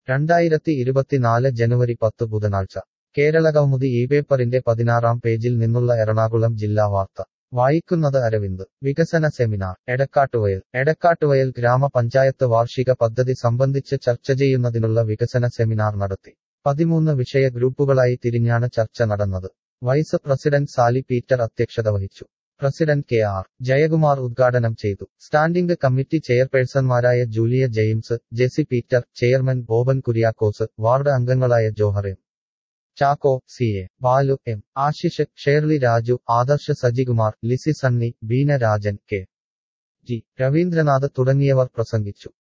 2024 ജനുവരി 10 ബുധനാഴ്ച കേരളകൗമുദി ഈ പേപ്പറിന്റെ 16-ാം പേജിൽ നിന്നുള്ള എറണാകുളം ജില്ലാ വാർത്ത വായിക്കുന്നത് അരവിന്ദ് വികസന സെമിനാർ എടക്കാട്ടുവയൽ ഗ്രാമപഞ്ചായത്ത് വാർഷിക പദ്ധതി സംബന്ധിച്ച് ചർച്ച ചെയ്യുന്നതിനുള്ള വികസന സെമിനാർ നടത്തി 13 വിഷയ ഗ്രൂപ്പുകളായി തിരിഞ്ഞാണ് ചർച്ച നടന്നത് വൈസ് പ്രസിഡന്റ് സാലി പീറ്റർ അധ്യക്ഷത വഹിച്ചു പ്രസിഡന്റ് കെ ആർ ജയകുമാർ ഉദ്ഘാടനം ചെയ്തു standing committee ചെയർപേഴ്സൺമാരായ Julia James Jessy Peter chairman Boban Kuriakose ward അംഗങ്ങളായ Johar M Chacko C A Balu M Ashish Shirley Raju Adarsh Sajikumar Lissy Sunny Beena Rajan K G Ravindranath തുടങ്ങിയവർ പ്രസംഗിച്ചു